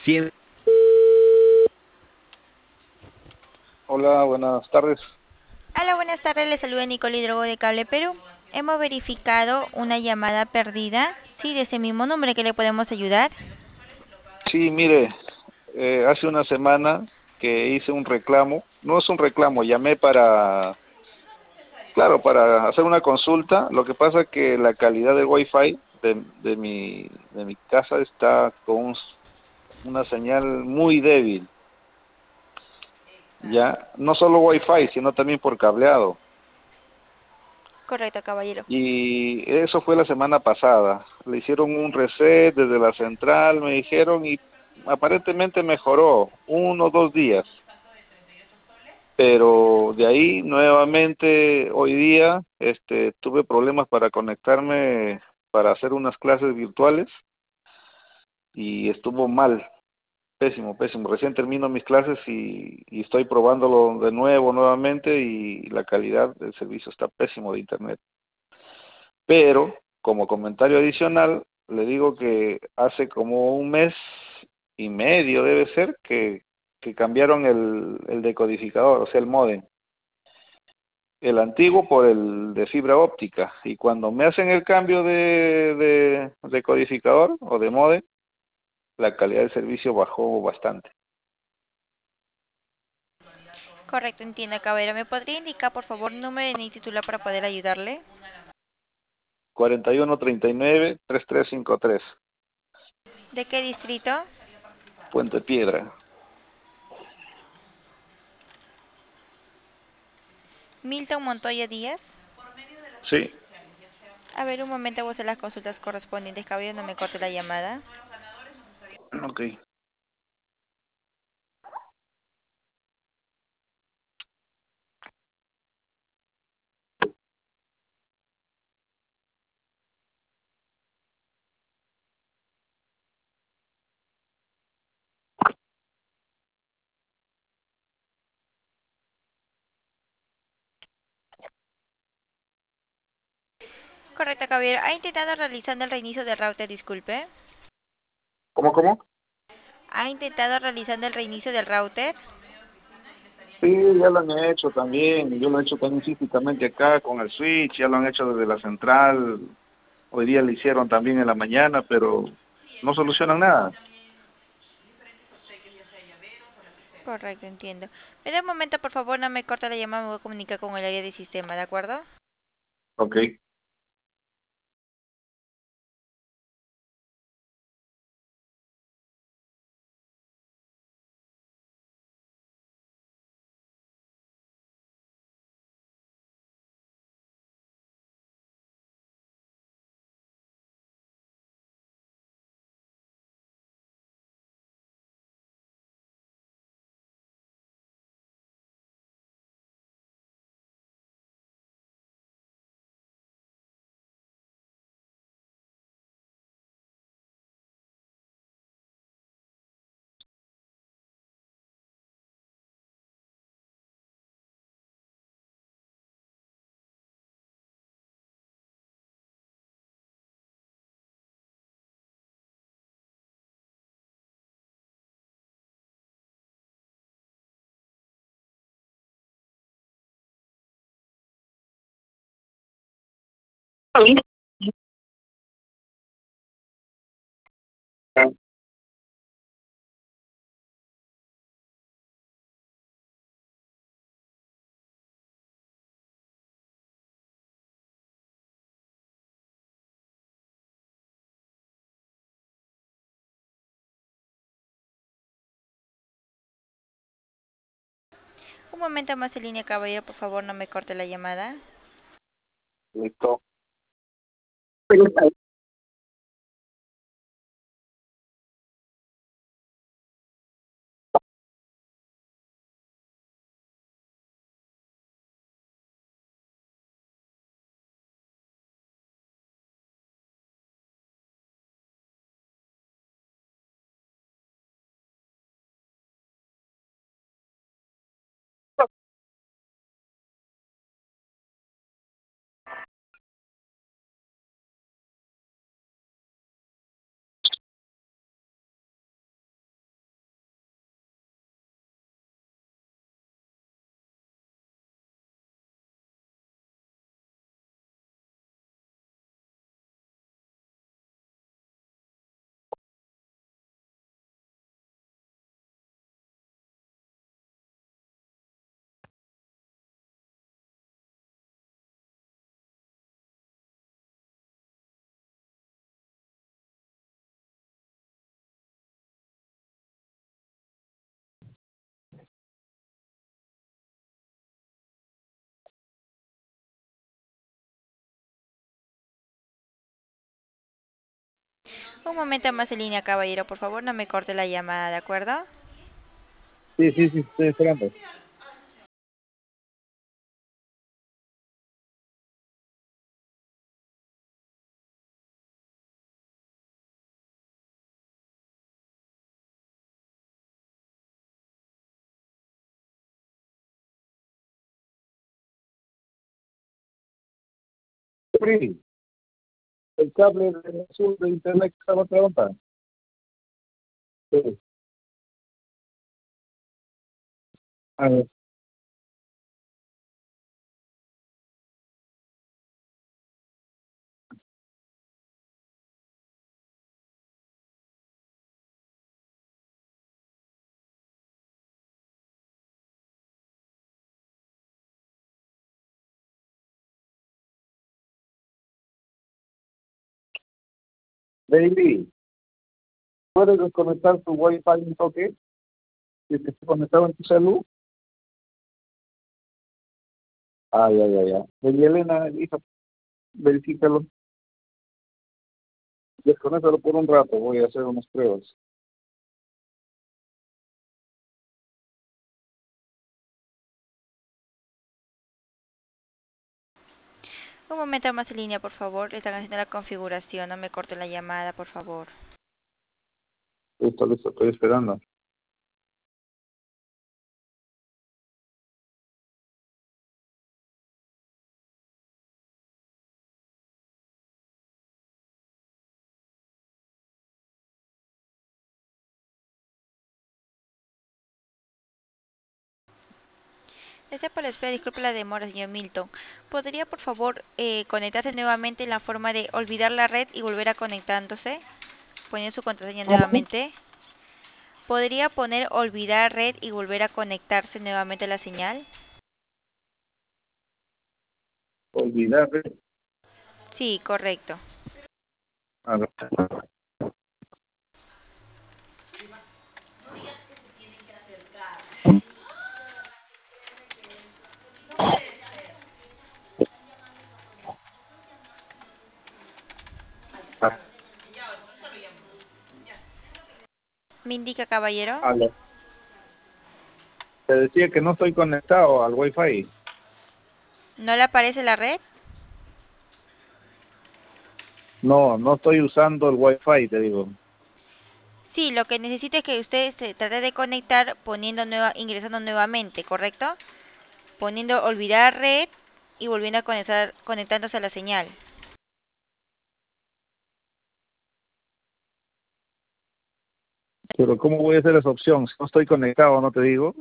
Siempre. Hola, buenas tardes. Hola, buenas tardes. Le saluda Nicole Hidrogo de Cable Perú. Hemos verificado una llamada perdida. Sí, de ese mismo número que le podemos ayudar. Sí, mire, hace una semana que hice un reclamo, no es un reclamo, llamé para, claro, para hacer una consulta. Lo que pasa es que la calidad del Wi-Fi de mi casa está con una señal muy débil, ya, no solo Wi-Fi, sino también por cableado. Correcto, caballero. Y eso fue la semana pasada. Le hicieron un reset desde la central, me dijeron, y aparentemente mejoró 1 o 2 días. Pero de ahí nuevamente hoy día tuve problemas para conectarme para hacer unas clases virtuales y estuvo mal, pésimo, pésimo. Recién termino mis clases y estoy probándolo de nuevo, nuevamente, y la calidad del servicio está pésimo de internet. Pero como comentario adicional, le digo que hace como 1 mes y medio debe ser que cambiaron el decodificador, o sea, el módem, el antiguo por el de fibra óptica. Y cuando me hacen el cambio de decodificador o de módem, la calidad del servicio bajó bastante. Correcto, entiendo, caballero. ¿Me podría indicar, por favor, número de NIE titular para poder ayudarle? 4139-3353, ¿De qué distrito? Puente Piedra. Milton Montoya Díaz. Sí, A ver, un momento, voy a hacer las consultas correspondientes, caballero. No me corte la llamada. ok. Correcto, caballero. ¿Ha intentado realizando el reinicio del router? Disculpe. ¿Cómo? ¿Ha intentado realizando el reinicio del router? Sí, ya lo han hecho también. Yo lo he hecho también físicamente acá con el switch, ya lo han hecho desde la central. Hoy día lo hicieron también en la mañana, pero no solucionan nada. Correcto, entiendo. Me da un momento, por favor, no me corte la llamada, me voy a comunicar con el área de sistema, ¿de acuerdo? Ok. Un momento más en línea, caballero, por favor, no me corte la llamada. Listo. Un momento más en línea, caballero, por favor, no me corte la llamada, ¿de acuerdo? Sí, sí, sí, estoy esperando. Sí, el cable de azul de internet que estaba trabajando. Sí. A ver, Baby, ¿puedes desconectar tu Wi-Fi un toque? Si es que está conectado en tu celular. Ay, ay, ay, ay. Baby Elena, hija, verifícalo. Desconéctalo por un rato, voy a hacer unas pruebas. Un momento más en línea, por favor. Le están haciendo la configuración, no me corte la llamada, por favor. Listo, listo, estoy esperando. Gracias por la espera, disculpe la demora, señor Milton. ¿Podría, por favor, conectarse nuevamente en la forma de olvidar la red y volver a conectándose? Poniendo su contraseña ¿Cómo? nuevamente. ¿Podría poner olvidar red y volver a conectarse nuevamente a la señal? Olvidar. Sí, correcto. A ver. Ah, ¿Me indica, caballero? aló. Te decía que no estoy conectado al Wi-Fi. ¿No le aparece la red? No, no estoy usando el Wi-Fi, te digo. Sí, lo que necesita es que usted se trate de conectar ingresando nuevamente, ¿correcto? Poniendo olvidar red y volviendo a conectándose a la señal. Pero ¿cómo voy a hacer esa opción? Si no estoy conectado, ¿no te digo?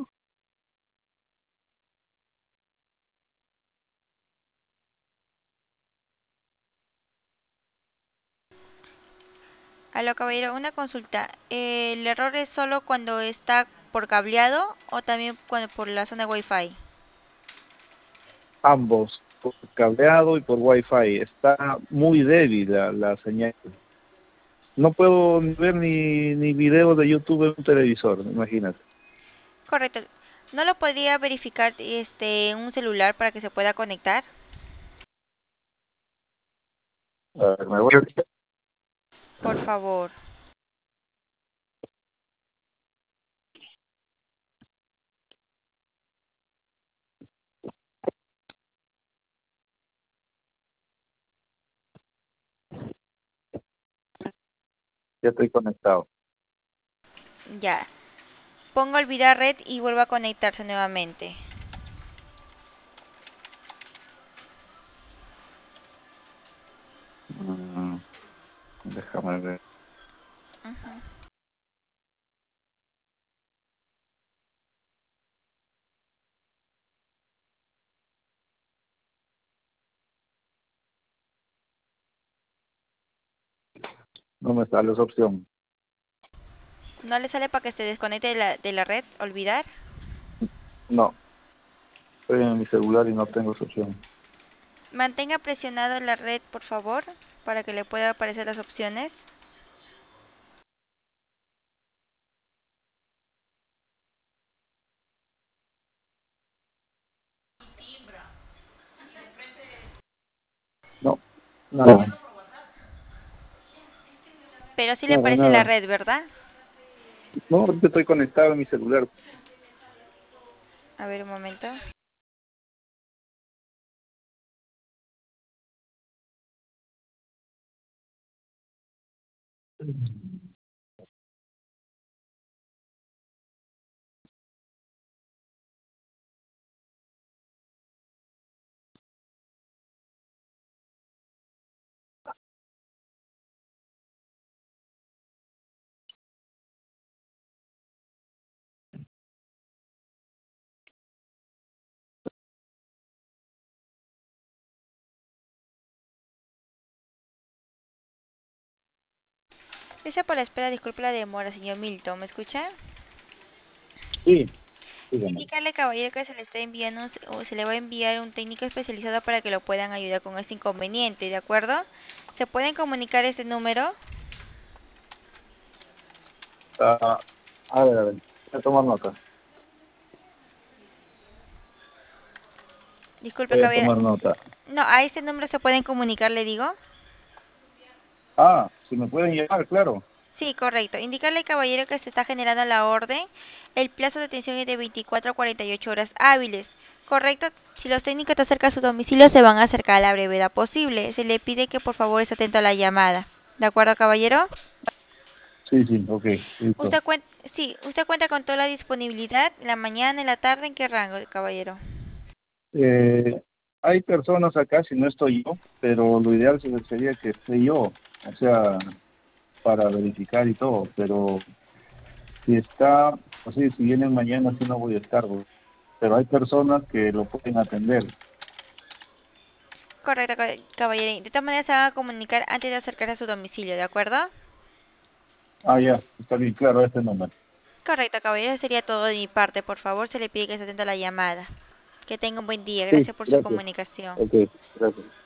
Aló, caballero, una consulta. ¿El error es solo cuando está por cableado o también cuando por la zona Wi-Fi? Ambos, por cableado y por Wi-Fi. Está muy débil la señal. No puedo ni ver ni videos de YouTube en un televisor, imagínate. Correcto. ¿No lo podría verificar en un celular para que se pueda conectar? A ver, me voy a... Por favor. Ya estoy conectado. Ya. Pongo olvidar red y vuelvo a conectarse nuevamente. Mm, déjame ver. Ujú. No me sale esa opción. ¿No le sale para que se desconecte de la red? ¿Olvidar? No, estoy en mi celular y no tengo esa opción. Mantenga presionado la red, por favor, para que le pueda aparecer las opciones. No, nada. pero sí le Nada, aparece la nada. red, ¿verdad? No, ahorita estoy conectado en mi celular. A ver, un momento. Gracias por la espera, disculpe la demora, señor Milton, ¿me escucha? Sí, dígame. Indicarle, caballero, que se le está enviando o se le va a enviar un técnico especializado para que lo puedan ayudar con este inconveniente, ¿de acuerdo? ¿Se pueden comunicar este número? Ah, a ver, voy a tomar nota. Disculpe, Voy a caballero. tomar nota. No, a este número se pueden comunicar, le digo. Ah, si me pueden llamar, claro. Sí, correcto. Indicarle, caballero, que se está generando la orden. El plazo de atención es de 24 a 48 horas hábiles. ¿Correcto? Si los técnicos están cerca de su domicilio, se van a acercar a la brevedad posible. Se le pide que por favor esté atento a la llamada. ¿De acuerdo, caballero? Sí, sí, ok, listo. Usted cuenta, sí, usted cuenta con toda la disponibilidad, en la mañana, en la tarde, ¿en qué rango, caballero? Eh, Hay personas acá, si no estoy yo, pero lo ideal sería que esté yo, o sea, para verificar y todo, pero si está, o sea, si vienen mañana, sí no voy a estar, güey. Pero hay personas que lo pueden atender. Correcto, caballero. De todas maneras se van a comunicar antes de acercarse a su domicilio, ¿de acuerdo? Ah, ya, está bien, claro, este número. Correcto, caballero. Eso sería todo de mi parte. Por favor, se le pide que esté atento a la llamada. Que tenga un buen día. Sí, Gracias por su gracias. comunicación. Ok, gracias.